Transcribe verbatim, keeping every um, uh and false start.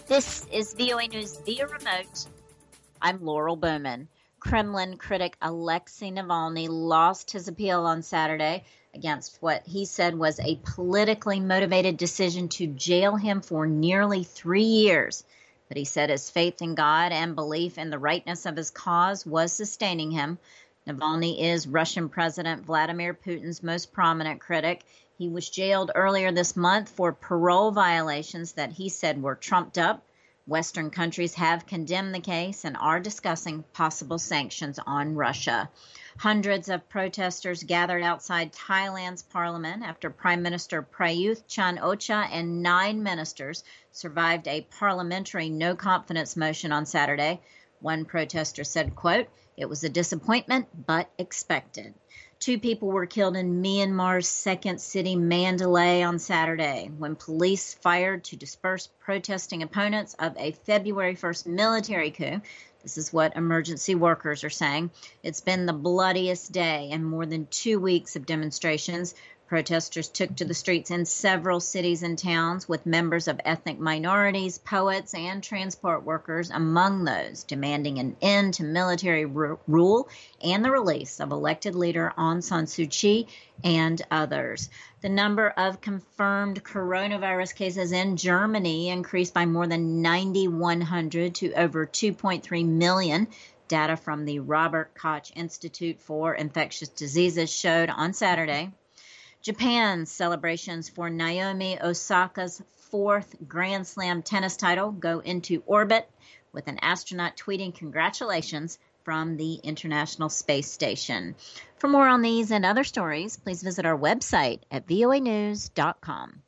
This is V O A News via remote. I'm Laurel Bowman. Kremlin critic Alexei Navalny lost his appeal on Saturday against what he said was a politically motivated decision to jail him for nearly three years. But he said his faith in God and belief in the rightness of his cause was sustaining him. Navalny is Russian President Vladimir Putin's most prominent critic. He was jailed earlier this month for parole violations that he said were trumped up. Western countries have condemned the case and are discussing possible sanctions on Russia. Hundreds of protesters gathered outside Thailand's parliament after Prime Minister Prayuth Chan-o-cha and nine ministers survived a parliamentary no-confidence motion on Saturday. One protester said, quote, "It was a disappointment, but expected." Two people were killed in Myanmar's second city, Mandalay, on Saturday when police fired to disperse protesting opponents of a February first military coup. This is what emergency workers are saying. It's been the bloodiest day in more than two weeks of demonstrations. Protesters took to the streets in several cities and towns with members of ethnic minorities, poets, and transport workers among those, demanding an end to military r- rule and the release of elected leader Aung San Suu Kyi and others. The number of confirmed coronavirus cases in Germany increased by more than nine thousand one hundred to over two point three million. Data from the Robert Koch Institute for Infectious Diseases showed on Saturday. Japan's celebrations for Naomi Osaka's fourth Grand Slam tennis title go into orbit, with an astronaut tweeting congratulations from the International Space Station. For more on these and other stories, please visit our website at voa news dot com.